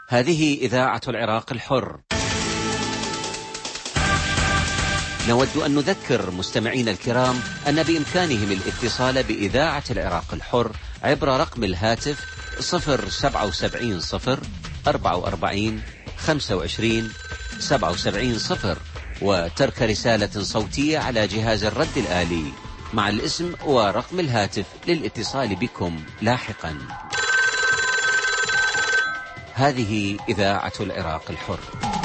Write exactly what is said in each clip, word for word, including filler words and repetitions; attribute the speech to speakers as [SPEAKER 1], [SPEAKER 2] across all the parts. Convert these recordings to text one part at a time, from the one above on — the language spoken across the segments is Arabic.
[SPEAKER 1] هذه إذاعة العراق الحر. نود أن نذكر مستمعين الكرام أن بإمكانهم الاتصال بإذاعة العراق الحر عبر رقم الهاتف صفر سبعة وسبعين صفر أربعة وأربعين خمسة وعشرين سبعة وسبعين صفر وترك رسالة صوتية على جهاز الرد الآلي مع الاسم ورقم الهاتف للاتصال بكم لاحقا. هذه إذاعة العراق الحر.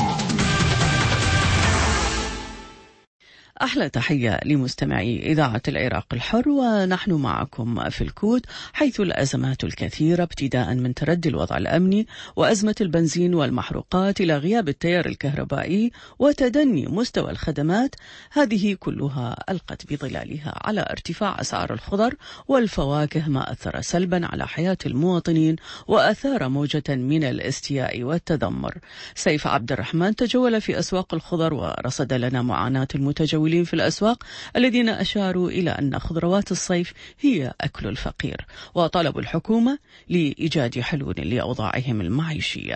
[SPEAKER 2] أحلى تحية لمستمعي إذاعة العراق الحر، ونحن معكم في الكود، حيث الأزمات الكثيرة ابتداء من تردي الوضع الأمني وأزمة البنزين والمحروقات إلى غياب التيار الكهربائي وتدني مستوى الخدمات، هذه كلها ألقت بظلالها على ارتفاع أسعار الخضر والفواكه، ما أثر سلبا على حياة المواطنين وأثار موجة من الاستياء والتذمر. سيف عبد الرحمن تجول في أسواق الخضر ورصد لنا معاناة المتجولين في الأسواق الذين أشاروا إلى أن خضروات الصيف هي أكل الفقير، وطلبوا الحكومة لإيجاد حلول لأوضاعهم المعيشية.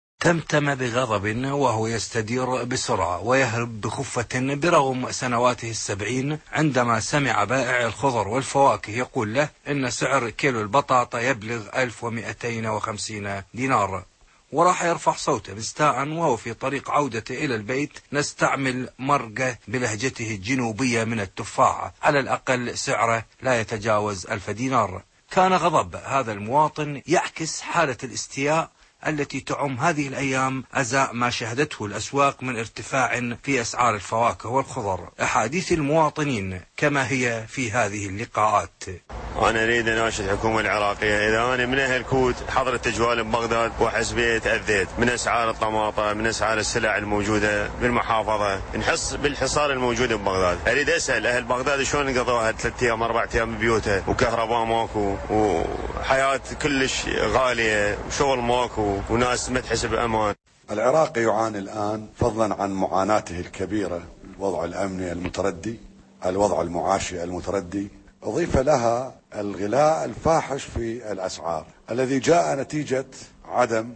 [SPEAKER 3] تمتم بغضب وهو يستدير بسرعة ويهرب بخفة برغم سنواته السبعين عندما سمع بائع الخضر والفواكه يقول له إن سعر كيلو البطاطا يبلغ ألف ومئتين وخمسين دينار، وراح يرفع صوته مستاء وهو في طريق عودته إلى البيت: نستعمل مرقة بلهجته الجنوبية من التفاحة، على الأقل سعره لا يتجاوز ألف دينار. كان غضب هذا المواطن يعكس حالة الاستياء التي تعم هذه الأيام أزاء ما شهدته الأسواق من ارتفاع في أسعار الفواكه والخضر. أحاديث المواطنين كما هي في هذه اللقاءات.
[SPEAKER 4] أنا أريد أناشد الحكومة العراقية، إذا أنا من أهل كوت حضرت تجوال ببغداد وأحس بي تأذيت من أسعار الطماطة، من أسعار السلع الموجودة بالمحافظة، نحس بالحصار الموجود ببغداد. أريد أسأل أهل بغداد شلون قضوها ثلاثة أيام أربعة أيام ببيوتها، وكهرباء ماكو، وحياة كلش غالية، وشغل ماكو، وناس ما تحس بأمان.
[SPEAKER 5] العراق يعاني الآن فضلا عن معاناته الكبيرة، الوضع الأمني المتردي، الوضع المعاشي المتردي، أضيف لها الغلاء الفاحش في الأسعار الذي جاء نتيجة عدم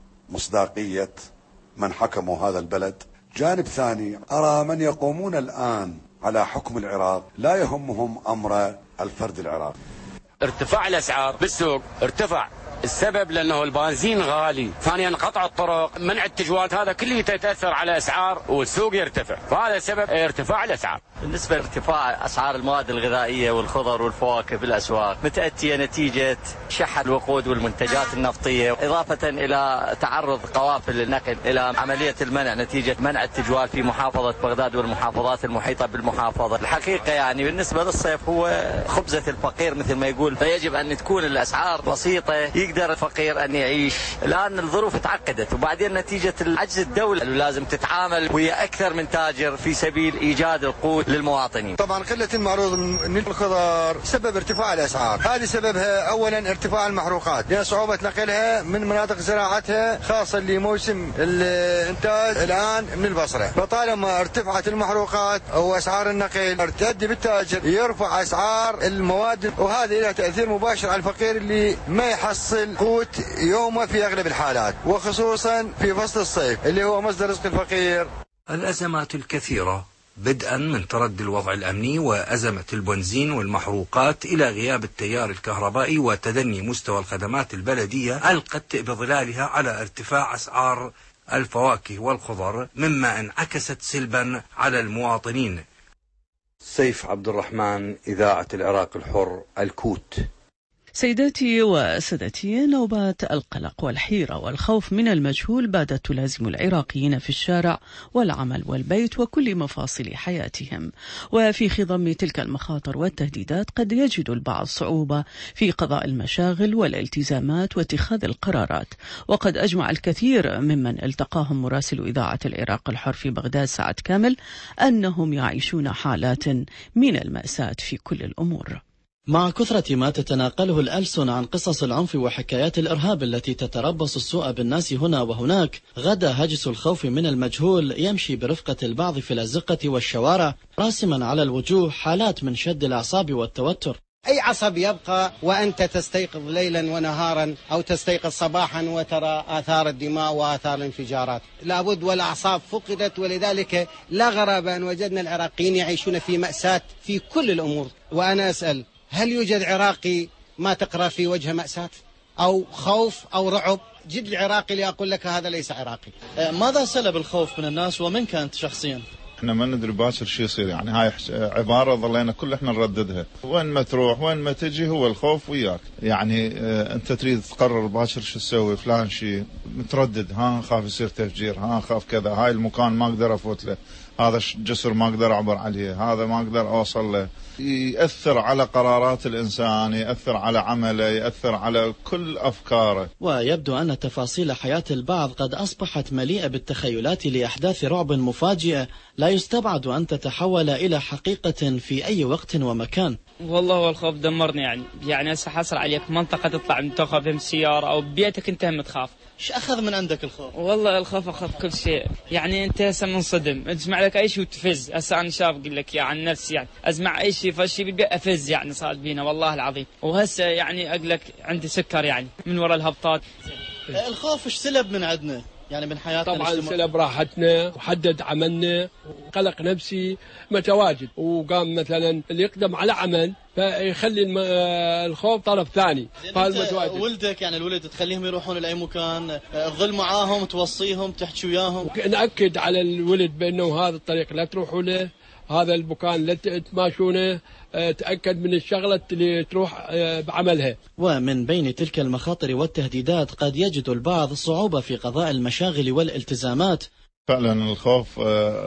[SPEAKER 5] مصداقية من حكموا هذا البلد. جانب ثاني، أرى من يقومون الآن على حكم العراق لا يهمهم أمر الفرد العراقي.
[SPEAKER 6] ارتفاع الأسعار بالسوق، ارتفع السبب لأنه البنزين غالي، ثانيا قطع الطرق، منع التجوال، هذا كله يتأثر على أسعار والسوق يرتفع، فهذا سبب ارتفاع الأسعار.
[SPEAKER 7] بالنسبة لارتفاع أسعار المواد الغذائية والخضر والفواكه في الأسواق متأتية نتيجة شح الوقود والمنتجات النفطية، إضافة إلى تعرض قوافل النقل إلى عملية المنع نتيجة منع التجوال في محافظة بغداد والمحافظات المحيطة بالمحافظة. الحقيقة يعني بالنسبة للصيف هو خبزة الفقير مثل ما يقول، فيجب أن تكون الأسعار بسيطة يقدر الفقير أن يعيش، لأن الظروف تعقدت، وبعدين نتيجة العجز الدولة لازم تتعامل ويا أكثر من تاجر في سبيل إيجاد القوت للمواطنين.
[SPEAKER 8] طبعا قلة المعروض من الخضار سبب ارتفاع الأسعار، هذه سببها أولا ارتفاع المحروقات لأن صعوبة نقلها من مناطق زراعتها خاصة لموسم الإنتاج الآن من البصرة، فطالما ارتفعت المحروقات أو أسعار النقل ارتد بالتاجر يرفع أسعار المواد، وهذا له تأثير مباشر على الفقير اللي ما يحصل قوت يومه في أغلب الحالات، وخصوصا في فصل الصيف اللي هو مصدر رزق الفقير.
[SPEAKER 3] الأزمات الكثيرة بدءا من تردي الوضع الأمني وأزمة البنزين والمحروقات إلى غياب التيار الكهربائي وتدني مستوى الخدمات البلدية ألقت بظلالها على ارتفاع أسعار الفواكه والخضر، مما انعكست سلبا على المواطنين. سيف عبد الرحمن، إذاعة العراق الحر، الكوت.
[SPEAKER 2] سيداتي وسادتي، نوبات القلق والحيرة والخوف من المجهول باتت تلازم العراقيين في الشارع والعمل والبيت وكل مفاصل حياتهم، وفي خضم تلك المخاطر والتهديدات قد يجد البعض صعوبة في قضاء المشاغل والالتزامات واتخاذ القرارات. وقد أجمع الكثير ممن التقاهم مراسل إذاعة العراق الحر في بغداد سعد كامل أنهم يعيشون حالات من المأساة في كل الأمور.
[SPEAKER 9] مع كثرة ما تتناقله الألسن عن قصص العنف وحكايات الإرهاب التي تتربص السوء بالناس هنا وهناك، غدا هجس الخوف من المجهول يمشي برفقة البعض في الأزقة والشوارع، راسما على الوجوه حالات من شد الأعصاب والتوتر.
[SPEAKER 10] أي عصب يبقى وأنت تستيقظ ليلا ونهارا أو تستيقظ صباحا وترى آثار الدماء وآثار الانفجارات؟ لابد، والأعصاب فقدت. ولذلك لا غرابة أن وجدنا العراقيين يعيشون في مأساة في كل الأمور. وأنا أسأل، هل يوجد عراقي ما تقرأ في وجه مأساة أو خوف أو رعب؟ جد العراقي لأقول لك هذا ليس عراقي.
[SPEAKER 9] ماذا سلب الخوف من الناس ومن كانت شخصيا؟
[SPEAKER 11] احنا ما ندري باكر شو يصير، يعني هاي عبارة ظلينا كل احنا نرددها، وين ما تروح وين ما تجي هو الخوف وياك. يعني اه انت تريد تقرر باكر شو تسوي، فلان شيء متردد، ها خاف يصير تفجير، ها خاف كذا، هاي المكان ما اقدر افوت له، هذا الجسر ما اقدر اعبر عليه، هذا ما اقدر اوصل له. يأثر على قرارات الإنسان، يأثر على عمله، يأثر على كل أفكاره.
[SPEAKER 9] ويبدو أن تفاصيل حياة البعض قد أصبحت مليئة بالتخيلات لأحداث رعب مفاجئة لا يستبعد أن تتحول إلى حقيقة في أي وقت ومكان.
[SPEAKER 12] والله هو الخوف دمرني، يعني يعني هسه حصل عليك منطقة تطلع من تخاف من سيارة أو ببيتك أنت هم تخاف.
[SPEAKER 9] ايش أخذ من عندك الخوف؟
[SPEAKER 12] والله الخوف أخذ كل شيء، يعني أنت هسه منصدم، تسمع لك أي شيء وتفز. هسه أنا شاف أقول لك يعني عن نفسي، يعني أسمع أي شيء فشي بالبيت أفز، يعني صار بينا والله العظيم. وهسه يعني أقول لك عندي سكر يعني من وراء الهبطات.
[SPEAKER 9] الخوف ايش سلب من عندنا؟ يعني من حياتنا
[SPEAKER 13] طبعا سلب راحتنا وحدد عملنا وقلق نفسي متواجد. وقام مثلا اللي يقدم على عمل فيخلي الخوف طرف ثاني.
[SPEAKER 9] ولدك يعني الولد تخليهم يروحون لأي مكان، تظل معاهم توصيهم تحكي وياهم.
[SPEAKER 13] نأكد على الولد بأنه هذا الطريق لا تروحوا له، هذا المكان لا تماشونه، تأكد من الشغلة اللي تروح بعملها.
[SPEAKER 9] ومن بين تلك المخاطر والتهديدات قد يجد البعض صعوبة في قضاء المشاغل والالتزامات.
[SPEAKER 11] فعلا الخوف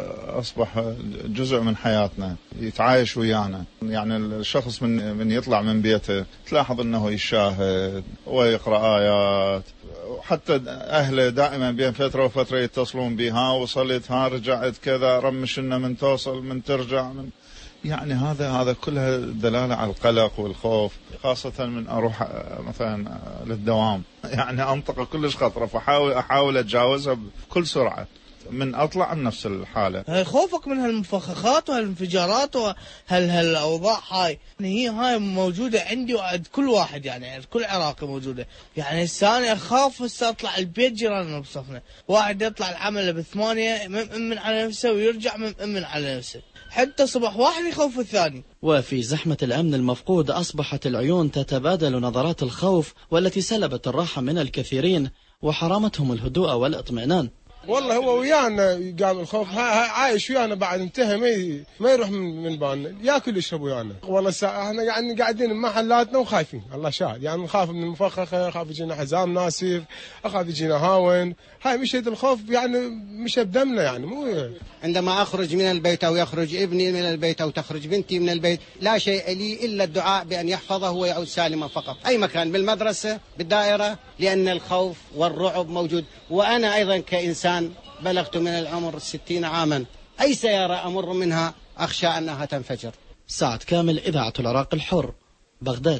[SPEAKER 11] أصبح جزء من حياتنا، يتعايش ويانا. يعني الشخص من من يطلع من بيته تلاحظ أنه يشاهد ويقرأ آيات، وحتى أهله دائما بين فترة وفترة يتصلون بها، وصلت، ها رجعت كذا، رمشنا من توصل من ترجع من، يعني هذا هذا كلها دلالة على القلق والخوف. خاصة من أروح مثلا للدوام، يعني أنطقة كلش خطرة، فحاول أحاول أتجاوزها بكل سرعة من أطلع من نفس الحالة.
[SPEAKER 14] خوفك من هالمفخخات وهالانفجارات وهالأوضاع هاي، يعني هي هاي موجودة عندي وعند كل واحد، يعني كل عراقي موجودة. يعني الثاني أخاف هسه أطلع البيت جيراننا بصفنا، واحد يطلع العمل بثمانية مأمن على نفسه ويرجع مأمن على نفسه، حتى صبح واحد يخوف الثاني.
[SPEAKER 9] وفي زحمة الأمن المفقود أصبحت العيون تتبادل نظرات الخوف والتي سلبت الراحة من الكثيرين وحرمتهم الهدوء والإطمئنان.
[SPEAKER 15] والله هو ويانا قام الخوف، عايش ويانا بعد انتهى، ما ما يروح من من بالنا، ياكل يشرب ويانا. والله احنا يعني قاعدين بمحلاتنا وخايفين، الله شاهد، يعني نخاف من المفخخه، اخاف يجينا حزام ناسف، اخاف يجينا هاون، هاي مشيت الخوف يعني مش بدمنا. يعني مو
[SPEAKER 10] عندما اخرج من البيت او يخرج ابني من البيت او تخرج بنتي من البيت، لا شيء لي الا الدعاء بان يحفظه ويعود سالما فقط. اي مكان، بالمدرسه، بالدائره، لان الخوف والرعب موجود. وانا ايضا كانسان بلغت من العمر ستين عاما، أي سيارة أمر منها أخشى أنها تنفجر.
[SPEAKER 9] سعد كامل، إذاعة العراق الحر، بغداد.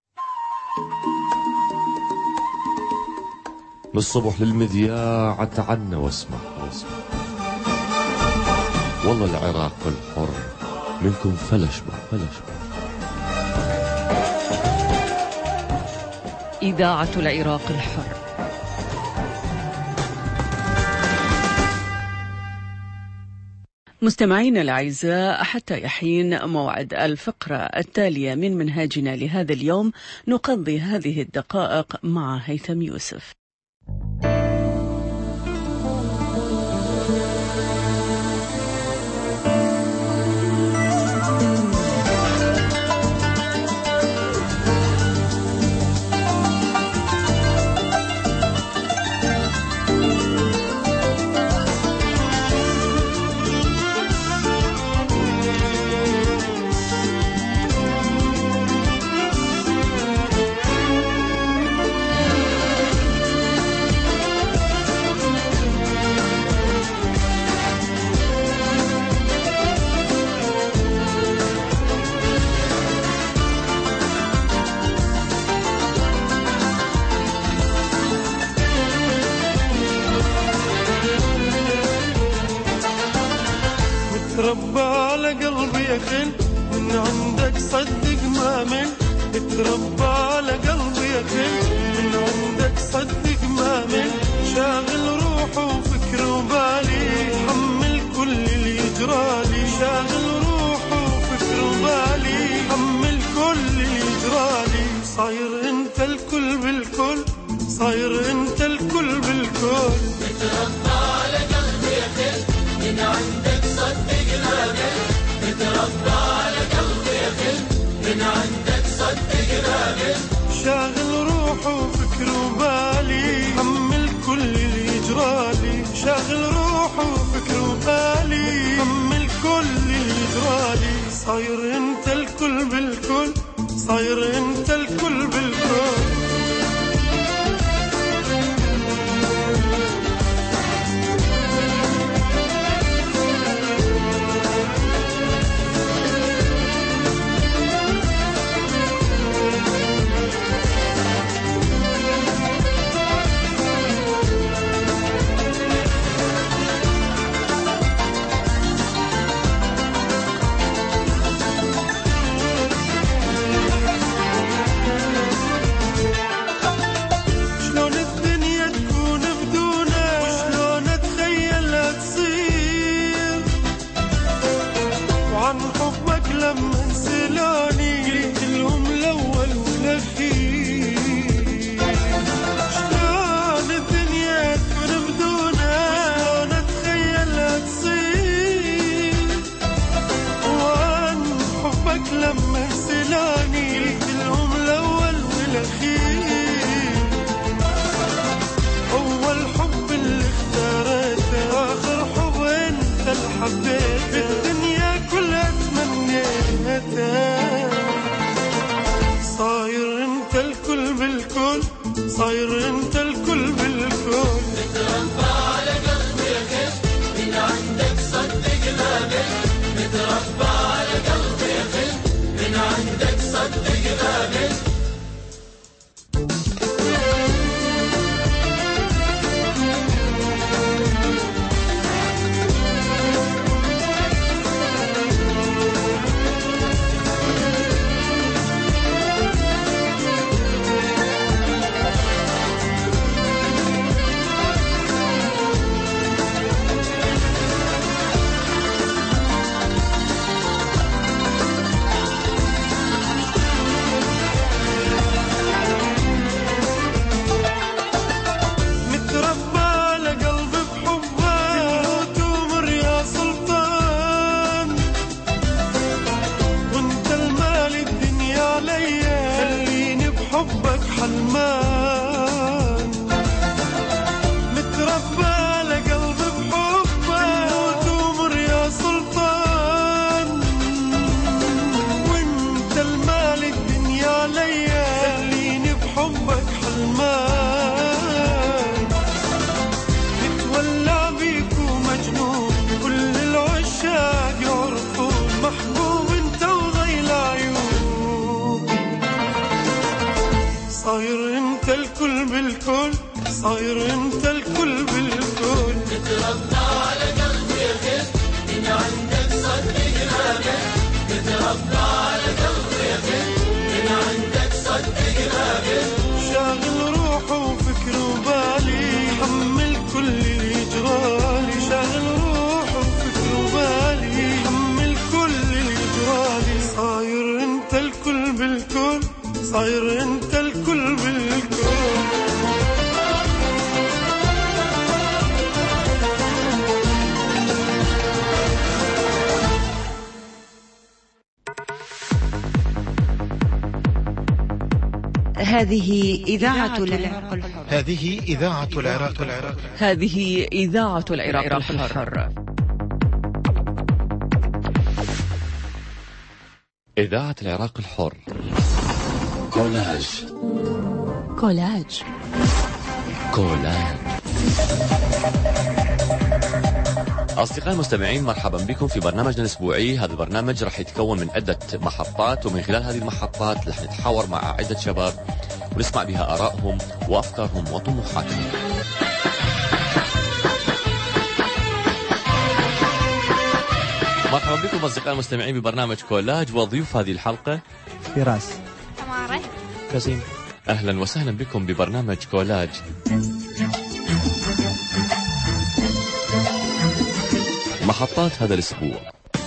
[SPEAKER 16] للصبح للمذياع تعنا واسمع واسمع، والله العراق الحر منكم فلشبع فلشبع.
[SPEAKER 2] إذاعة العراق الحر. مستمعينا الأعزاء، حتى يحين موعد الفقرة التالية من منهاجنا لهذا اليوم نقضي هذه الدقائق مع هيثم يوسف.
[SPEAKER 17] رب على قلبي يا خل، من عندك صدق ما من اتربى على قلبي يا خل من عندك صدق ما من شاغل روحه وفكر وبالي حمل كل اللي يجرالي شاغل روحه وفكر وبالي حمل كل اللي يجرالي صاير انت الكل بالكل صاير انت الكل بالكل
[SPEAKER 18] متربى على قلبي يا خل من عندك صدق ما من متربى على قلبي يا خل من عندك صدق ما من
[SPEAKER 17] شاغل روحه وفكر وبالي حمل كل اللي يجرالي شاغل روحه وفكر وبالي حمل كل اللي يجرالي صاير انت الكل بالكل صاير انت الكل بالكل صاير انت الكل بالكل صاير انت الكل بالكل
[SPEAKER 18] متربى على قلبي يا خل من عندك صدق ما من متربى على قلبي يا خل من عندك صدق ما من
[SPEAKER 17] صاير انت الكل بالكل
[SPEAKER 18] متربى على قلبي يا خل من عندك صدق ما من متربى على قلبي يا خل من عندك صدق ما من
[SPEAKER 17] شاغل روحه وفكر وبالي حمل كل اللي يجرالي شاغل روحه وفكر وبالي حمل كل اللي يجرالي صاير انت الكل بالكل صاير انت الكل بالكل
[SPEAKER 19] هذه إذاعة العراق الحر.
[SPEAKER 20] هذه إذاعة العراق الحر.
[SPEAKER 2] هذه إذاعة العراق الحر.
[SPEAKER 16] إذاعة العراق الحر. كولاج
[SPEAKER 19] كولاج
[SPEAKER 16] كولاج. أصدقائي المستمعين، مرحبا بكم في برنامجنا الأسبوعي. هذا البرنامج راح يتكون من عدة محطات، ومن خلال هذه المحطات راح نتحاور مع عدة شباب ونسمع بها آرائهم وأفكارهم وطموحاتهم. مرحبا بكم أصدقائي المستمعين ببرنامج كولاج، وضيوف هذه الحلقة
[SPEAKER 21] فراس، كازيم.
[SPEAKER 16] أهلا وسهلا بكم ببرنامج كولاج. محطات هذا الأسبوع.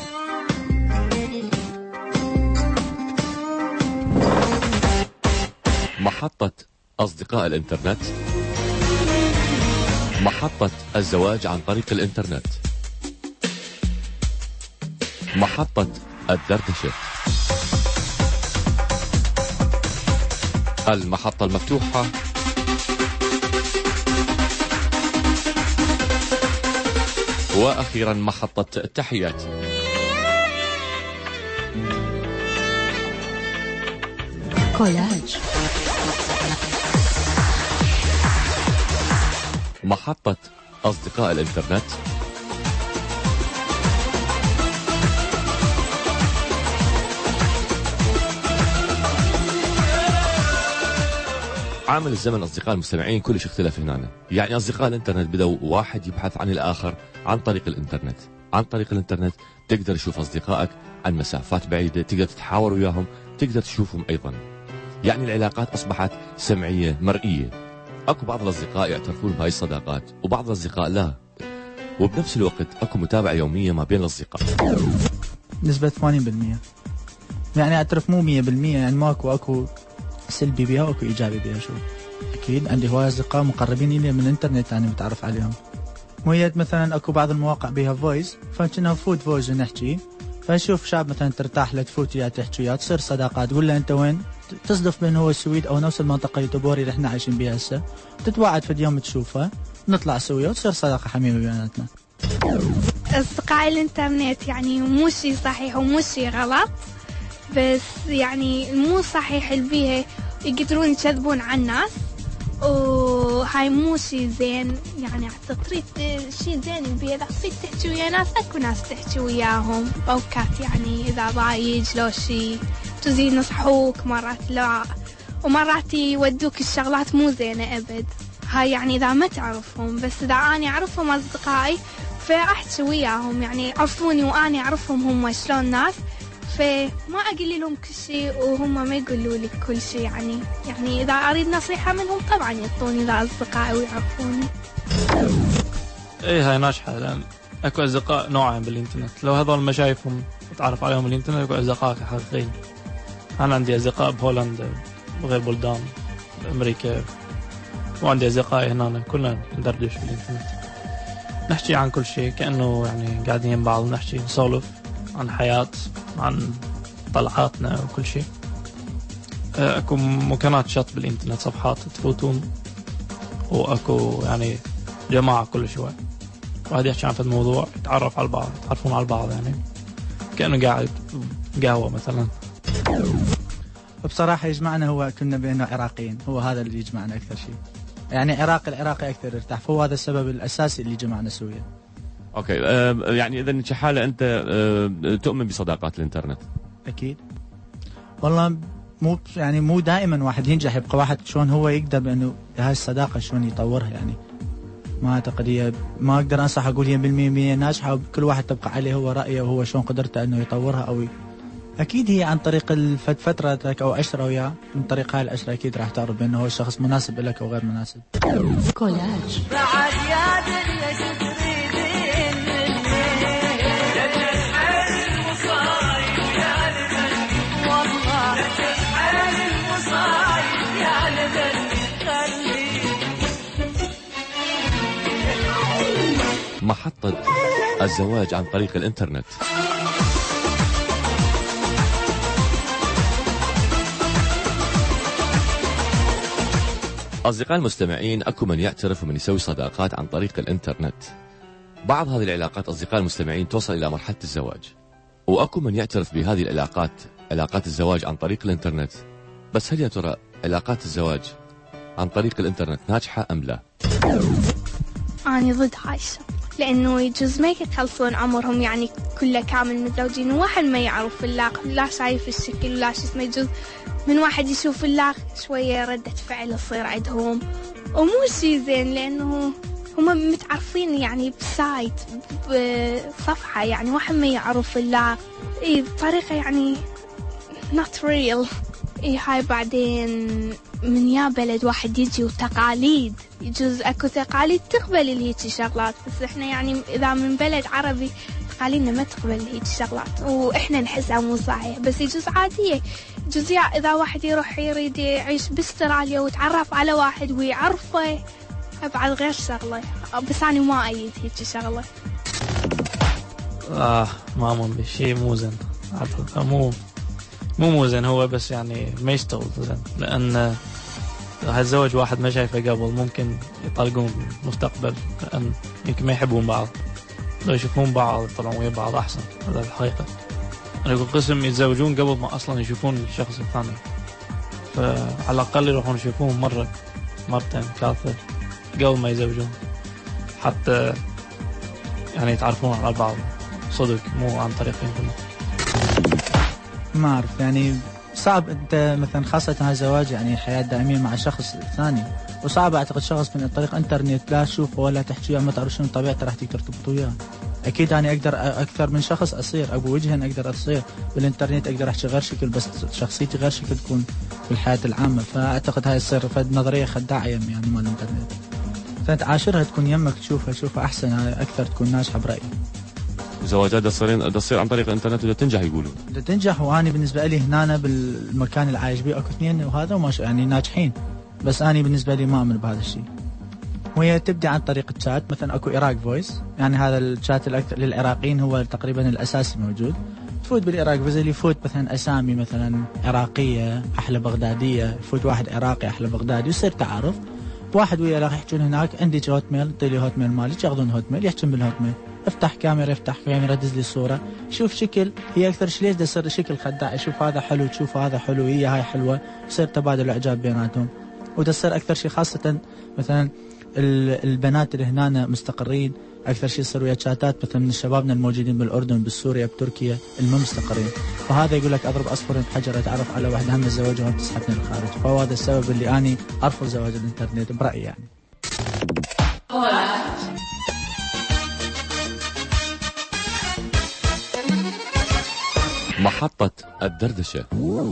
[SPEAKER 16] محطة أصدقاء الإنترنت، محطة الزواج عن طريق الإنترنت، محطة الدردشة، المحطة المفتوحة، وأخيرا محطة التحيات.
[SPEAKER 19] كولاج.
[SPEAKER 16] محطة أصدقاء الإنترنت، عامل الزمن أصدقاء المستمعين كلش اختلف هنا. يعني أصدقاء الإنترنت بدأوا واحد يبحث عن الآخر عن طريق الإنترنت. عن طريق الإنترنت تقدر تشوف أصدقائك عن مسافات بعيدة، تقدر تتحاور وياهم، تقدر تشوفهم أيضا. يعني العلاقات أصبحت سمعية مرئية. أكو بعض الأصدقاء يعترفون بهاي الصداقات وبعض الأصدقاء لا، وبنفس الوقت أكو متابعة يومية ما بين الأصدقاء.
[SPEAKER 21] نسبة ثمانين بالمئة، يعني أعترف مو مية بالمئة، يعني ماكو أكو سلبي بها واكو إيجابي بها. شو أكيد عندي هواي أصدقاء مقربين إلي من الإنترنت، يعني متعرف عليهم. ميت مثلا أكو بعض المواقع بها فويس، فكنا فوت فويس ونحكي، فشوف شاب مثلا ترتاح له تفوت وياه تحكي وياه تصير صداقات. ولا أنت وين تصدف بين هو السويد أو نفس المنطقة يوتيوبوري اللي احنا عايشين بها هسه، تتوعد في اليوم تشوفها، نطلع سويا وتصير صداقة حميمة بيناتنا.
[SPEAKER 22] أصدقاء الإنترنت يعني مو شيء صحيح ومو شيء غلط، بس يعني مو صحيح البيها يقدرون يكذبون على الناس، وهاي مو شيء زين. يعني حتى تريد شيء زين البيها إذا تريد تحكي ويا ناس أكو ناس تحكي وياهم بأوقات، يعني إذا ضايج لو شيء تزي ينصحوك، مرات لا، ومرات يودوك الشغلات مو زينة أبد. هاي يعني إذا ما تعرفهم، بس إذا أنا أعرفهم أصدقائي فأحكي وياهم، يعني يعرفوني وأنا أعرفهم هم شلون ناس، فما أقول لهم كل شيء وهم ما يقولوا لي كل شيء. يعني يعني إذا أريد نصيحة منهم طبعا يعطوني، إذا أصدقائي ويعرفوني.
[SPEAKER 21] إيه هاي ناجحة، لأن أكو أصدقاء نوعين بالإنترنت. لو هذول ما شايفهم وتعرف عليهم بالإنترنت أكو أصدقاء حقيقيين. أنا عندي أصدقاء بهولندا وغير بلدان بأمريكا، وعندي أصدقاء هنا كلنا ندردش بالإنترنت، نحكي عن كل شيء كأنه يعني قاعدين بعض، نحكي نسولف عن حياة، عن طلعاتنا وكل شيء. اكو مكانات شط بالإنترنت، صفحات تفوتون واكو يعني جماعة كل شوي واحد يحكي عن هذا الموضوع، يتعرف على البعض، يتعرفون على البعض، يعني كأنه قاعد قهوة مثلا. بصراحة يجمعنا هو كنا بأنه عراقيين، هو هذا اللي يجمعنا أكثر شيء. يعني عراق العراقي أكثر ارتاح، فهو هذا السبب الأساسي اللي جمعنا سويا.
[SPEAKER 16] اوكي، أه يعني اذا كحاله انت أه تؤمن بصداقات الانترنت؟
[SPEAKER 21] اكيد والله. مو يعني مو دائما واحد ينجح، يبقى واحد شلون هو يقدر بانه هاي الصداقه شلون يطورها. يعني ما اعتقد هي، ما اقدر انصح اقول هي بالمية ناجحه، وكل واحد تبقى عليه هو رايه وهو شلون قدرته انه يطورها. او اكيد هي عن طريق الفتره او عشره وياه، من طريق هاي العشره اكيد راح تعرف بانه هو الشخص مناسب لك او غير مناسب.
[SPEAKER 19] كولاج.
[SPEAKER 16] محطة الزواج عن طريق الإنترنت. أصدقاء المستمعين، أكو من يعترف ومن يسوي صداقات عن طريق الإنترنت. بعض هذه العلاقات أصدقاء المستمعين توصل إلى مرحلة الزواج، وأكو من يعترف بهذه العلاقات علاقات الزواج عن طريق الإنترنت. بس هل يا ترى علاقات الزواج عن طريق الإنترنت ناجحة أم لا؟
[SPEAKER 22] أنا ضد هاي الشغلة، لأنه يجوز ما يخلصون عمرهم يعني كله كامل متزوجين، وواحد ما يعرف اللاق، لا شايف الشكل ولا شو اسمه. يجوز من واحد يشوف اللاق شوية ردة فعل تصير عندهم، ومو شي زين، لأنه هم متعرفين يعني بسايت بصفحة، يعني واحد ما يعرف اللاق إيه بطريقة يعني not real. اي هاي بعدين من يا بلد واحد يجي وتقاليد، يجوز اكو تقاليد تقبل الهيجي شغلات، بس احنا يعني اذا من بلد عربي تقاليدنا ما تقبل الهيجي شغلات واحنا نحسها مو صحيح، بس يجوز عادية. يجوز اذا واحد يروح يريد يعيش باستراليا ويتعرف على واحد ويعرفه بعد غير شغلة، بس انا ما ايد هيجي شغلة.
[SPEAKER 21] اه ما مو بشيء مو زين، مو مو مو زين هو، بس يعني ما يشتغل زين، لأن هالزوج واحد ما شايفه قبل ممكن يطلقون بالمستقبل، لأن يمكن ما يحبون بعض. لو يشوفون بعض يطلعون ويا بعض أحسن، هذا الحقيقة. أنا أقول قسم يتزوجون قبل ما أصلا يشوفون الشخص الثاني، فعلى الأقل يروحون يشوفون مرة مرتين ثلاثة قبل ما يتزوجون، حتى يعني يتعرفون على بعض صدق، مو عن طريق الإنترنت.
[SPEAKER 1] ما أعرف يعني صعب أنت مثلا خاصة هاي الزواج يعني حياة دائمية مع شخص ثاني، وصعب أعتقد شخص من طريق إنترنت لا تشوفه ولا تحكي ما تعرف شنو طبيعته راح ترتبطوا وياه. أكيد أنا أقدر أكثر من شخص أصير أبو وجه أقدر أصير بالإنترنت، أقدر أحكي غير شكل بس شخصيتي غير شكل تكون في الحياة العامة. فأعتقد هاي تصير فد نظرية خداعة يعني مال الإنترنت، فتعاشرها تكون يمك تشوفها تشوفها أحسن أكثر تكون ناجحة برأيي.
[SPEAKER 16] زواجات تصير تصير عن طريق الانترنت ولا تنجح يقولوا؟
[SPEAKER 1] بدها تنجح، واني بالنسبه لي هنا بالمكان اللي عايش بيه اكو اثنين وهذا وما يعني ناجحين، بس اني بالنسبه لي ما اؤمن بهذا الشيء. وهي تبدي عن طريق الشات، مثلا اكو عراق فويس، يعني هذا الشات الاكثر للعراقيين هو تقريبا الاساسي موجود. تفوت بالعراق فويس اللي يفوت مثلا اسامي مثلا عراقيه احلى بغداديه، يفوت واحد عراقي احلى بغدادي، يصير تعارف. واحد ويا الاخ يحجون هناك عندي هوت ميل، اعطي لي هوت ميل مالك، ياخذون هوت ميل يحجون بالهوت ميل، افتح كاميرا افتح كاميرا دز لي الصوره، شوف شكل هي اكثر شيء ليش يصير شكل خداع، يشوف هذا حلو تشوف هذا حلو هي هاي حلوه، يصير تبادل اعجاب بيناتهم. وتصير اكثر شيء خاصه مثلا البنات اللي هنا مستقرين اكثر شيء يصير ويا شاتات مثلا من شبابنا الموجودين بالاردن بالسوريا بتركيا الما مستقرين، فهذا يقول لك اضرب عصفور بحجر، اتعرف على واحده هم الزواج وهم تسحبني للخارج. فهذا السبب اللي اني ارفض زواج الانترنت برايي يعني.
[SPEAKER 16] محطة الدردشة.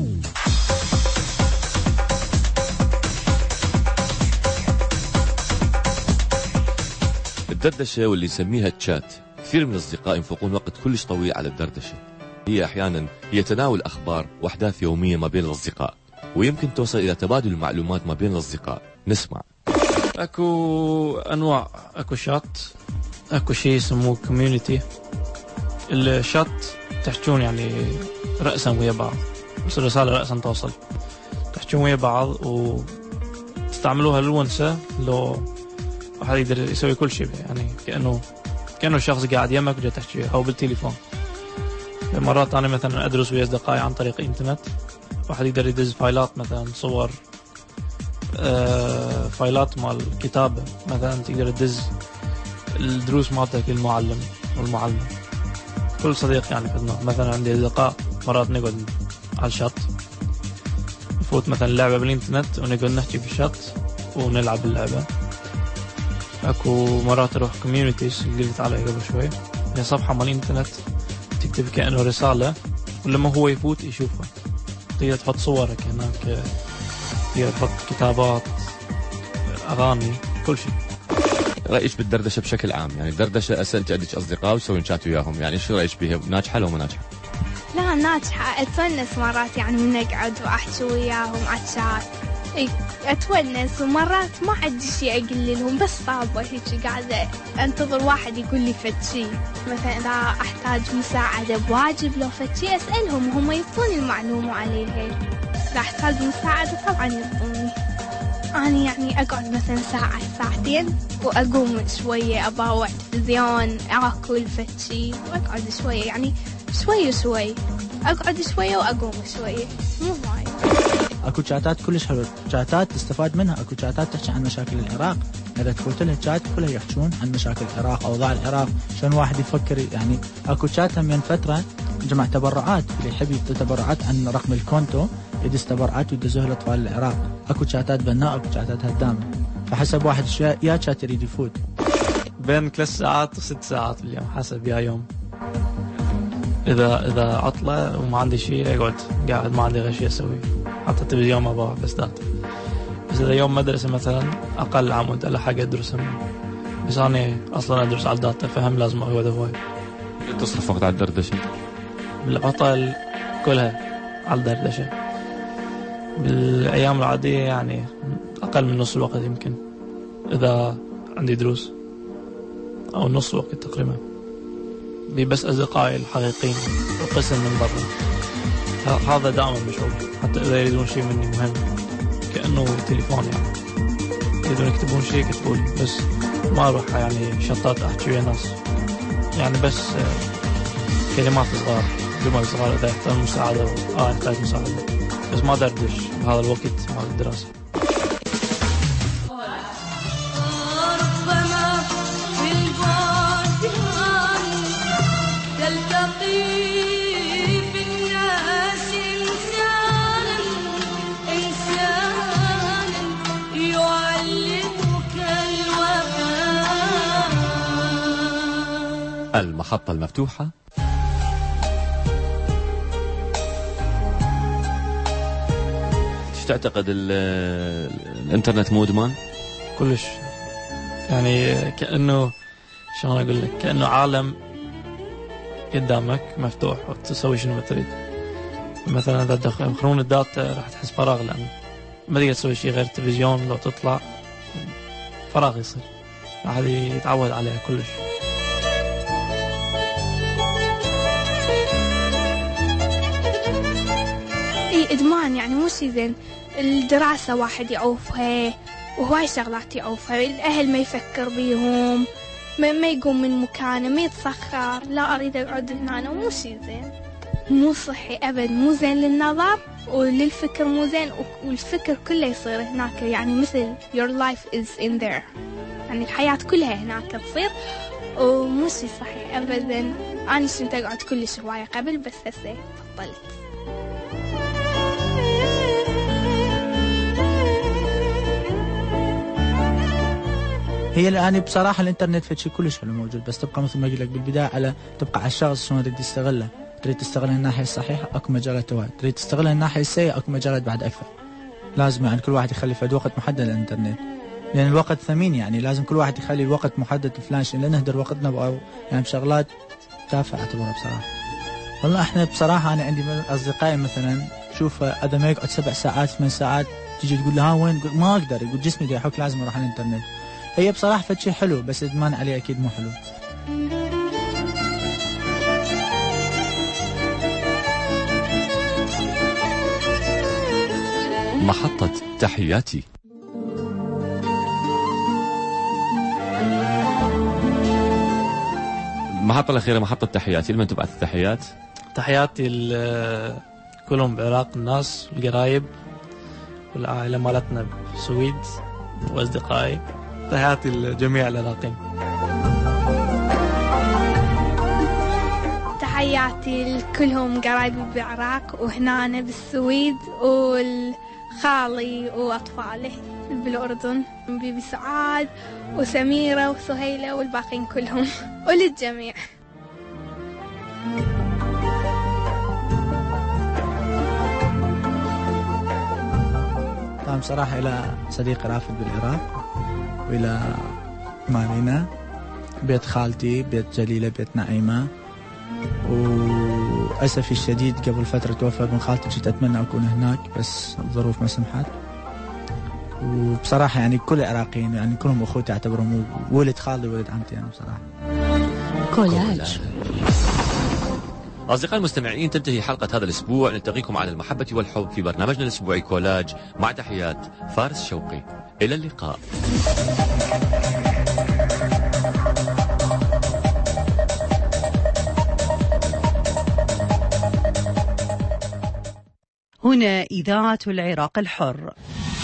[SPEAKER 16] الدردشة واللي نسميها تشات، كثير من الأصدقاء ينفقون وقت كلش طويل على الدردشة. هي أحيانا هي تناول أخبار وأحداث يومية ما بين الأصدقاء، ويمكن توصل إلى تبادل المعلومات ما بين الأصدقاء. نسمع.
[SPEAKER 21] أكو أنواع، أكو شات، أكو شيء يسموه كوميونيتي. الشات تحجون يعني رأسا ويا بعض، بس الرسالة رأسا توصل، تحجون ويا بعض وتستعملوها للونسة، لو واحد يقدر يسوي كل شيء يعني كأنه كأنه الشخص قاعد يمك وجا تحكي أو بالتليفون. مرات أنا مثلا أدرس ويا أصدقائي عن طريق الإنترنت، واحد يقدر يدز فايلات مثلا صور، آه فايلات مال كتابة مثلا، تقدر تدز الدروس مالتك للمعلم والمعلمة. كل صديق يعني بدنا مثلا عندي أصدقاء مرات نقعد على الشات، نفوت مثلا لعبة بالإنترنت ونقعد نحكي في الشات ونلعب اللعبة. أكو مرات أروح كوميونيتيز اللي قلت عليها قبل شوي، هي صفحة مال الإنترنت تكتب كأنه رسالة ولما هو يفوت يشوفها، تقدر تحط صورك هناك، تقدر تحط كتابات أغاني كل شيء.
[SPEAKER 16] رأيك بالدردشة بشكل عام؟ يعني الدردشة أسألت عندك أصدقاء وتسوين شات وياهم، يعني شو رأيك بيها؟ ناجحة لو ما ناجحة؟
[SPEAKER 22] لا ناجحة، أتونس مرات يعني من أقعد وأحكي وياهم على الشات، أتونس، ومرات ما عندي شيء أقول لهم بس طابة هيك قاعدة أنتظر واحد يقول لي فد شيء. مثلا إذا أحتاج مساعدة بواجب لو فد شيء أسألهم وهم يعطوني المعلومة عليها. إذا أحتاج مساعدة طبعا يعطوني. أنا يعني أقعد مثلا ساعة ساعتين وأقوم شوية أباوع تلفزيون أكل فد شيء وأقعد شوية، يعني شوي شوي أقعد شوية وأقوم شوية، مو وايد.
[SPEAKER 1] اكو شاتات كلش حلوه، شاتات تستفاد منها، اكو شاتات تحكي عن مشاكل العراق، اذا تفوت لها شات كلها يحكون عن مشاكل العراق، اوضاع العراق، شلون واحد يفكر يعني. اكو شات من فتره جمع تبرعات، اللي يحب يدز تبرعات عن رقم الكونتو يدز تبرعات ويدزوها لاطفال العراق. اكو شاتات بناء، اكو شاتات هدامه، فحسب واحد يا شات يريد يفوت.
[SPEAKER 21] بين ثلاث ساعات وست ساعات باليوم حسب يا يوم. اذا اذا عطله وما عندي شيء اقعد قاعد ما عندي غير شيء اسوي. حتى التلفزيون ما بروح بس داتا. بس إذا يوم مدرسة مثلا أقل عمود على حاجة أدرسها، بس أنا أصلا أدرس على الداتا فهم لازم أقعد هواي.
[SPEAKER 16] تصرف وقت على الدردشة؟
[SPEAKER 21] بالعطل كلها على الدردشة. بالأيام العادية يعني أقل من نص الوقت يمكن إذا عندي دروس، أو نص الوقت تقريبا. بي بس أصدقائي الحقيقيين وقسم من برا، هذا دائما بشوف. حتى إذا يريدون شيء مني مهم كأنه تليفون يعني، يريدون يكتبون شيء يكتبوا لي، بس ما أروح يعني شطات أحكي ويا ناس يعني، بس كلمات صغار جمل صغار إذا يحتاج مساعدة آه يحتاج مساعدة، بس ما دردش بهذا الوقت مع الدراسة.
[SPEAKER 16] المحطة المفتوحة. تعتقد الانترنت مو ادمان؟
[SPEAKER 21] كلش يعني، كأنه شلون اقول لك، كأنه عالم قدامك مفتوح وتسوي شنو ما تريد. مثلا اذا تدخلون الداتا راح تحس فراغ، لأن ما تقدر تسوي شيء غير التلفزيون. لو تطلع فراغ يصير، راح يتعود عليها كلش.
[SPEAKER 22] اي ادمان يعني مو شي زين. الدراسة واحد يعوفها وهواي شغلات يعوفها، الاهل ما يفكر بيهم، ما, ما يقوم من مكانه، ما يتسخر. لا اريد اقعد هنا، مو شي زين، مو صحي ابد، مو زين للنظر وللفكر، مو زين. والفكر كله يصير هناك يعني، مثل your life is in there، يعني الحياة كلها هناك تصير، ومو شي صحي ابدا. انا كنت اقعد كلش هواية قبل، بس هسه بطلت.
[SPEAKER 1] هي الآن بصراحة الإنترنت في شيء كلش حلو موجود، بس تبقى مثل ما قلت لك بالبداية على تبقى على الشخص شلون يريد يستغله. تريد تستغلها الناحية الصحيحة أكو مجالات هواي، تريد تستغلها الناحية السيئة أكو مجالات بعد أكثر. لازم يعني كل واحد يخلي فد وقت محدد للإنترنت، لأن الوقت ثمين يعني. لازم كل واحد يخلي الوقت محدد فلان شيء، لا نهدر وقتنا أو يعني بشغلات تافهة أعتبرها بصراحة. والله إحنا بصراحة أنا عندي أصدقائي مثلا شوف إذا ما يقعد سبع ساعات ثمان ساعات تيجي تقول له ها وين، ما أقدر، يقول جسمي دا يحك لازم أروح على الإنترنت. هي بصراحة فد شيء حلو، بس إدمان عليه أكيد مو حلو.
[SPEAKER 16] محطة تحياتي. المحطة الأخيرة محطة تحياتي. لمن تبعث التحيات؟
[SPEAKER 21] تحياتي كلهم بعراق، الناس القرايب والعائلة مالتنا بالسويد وأصدقائي. تحياتي لجميع العراقيين.
[SPEAKER 22] تحياتي لكلهم قرايبي بالعراق وهنا أنا بالسويد، والخالي وأطفاله بالأردن، بيبي سعاد وسميرة وسهيلة والباقين كلهم وللجميع.
[SPEAKER 1] طبعا صراحة إلى صديق رافد بالعراق، وإلى مارينا، بيت خالتي، بيت جليلة، بيت نعيمة. وأسفي الشديد قبل فترة توفى ابن خالتي، كنت أتمنى أكون هناك بس الظروف ما سمحت. وبصراحة يعني كل العراقيين يعني كلهم أخوتي أعتبرهم، ولد خالي وولد عمتي أنا بصراحة.
[SPEAKER 16] كولاج. أصدقائي المستمعين، تنتهي حلقة هذا الأسبوع. نلتقيكم على المحبة والحب في برنامجنا الأسبوعي كولاج، مع تحيات فارس شوقي. إلى اللقاء.
[SPEAKER 2] هنا إذاعة العراق الحر.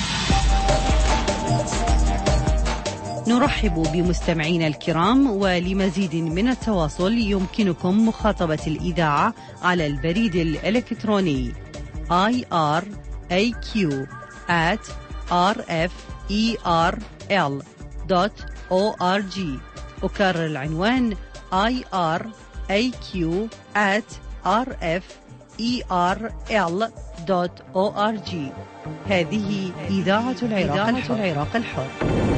[SPEAKER 2] نرحب بمستمعينا الكرام، ولمزيد من التواصل يمكنكم مخاطبة الإذاعة على البريد الإلكتروني آي آر إيه كيو آت آر إف إي آر إل دوت أو آر جي. أكرر العنوان آي آر إيه كيو آت آر إف إي آر إل دوت أو آر جي. هذه إذاعة العراق الحر.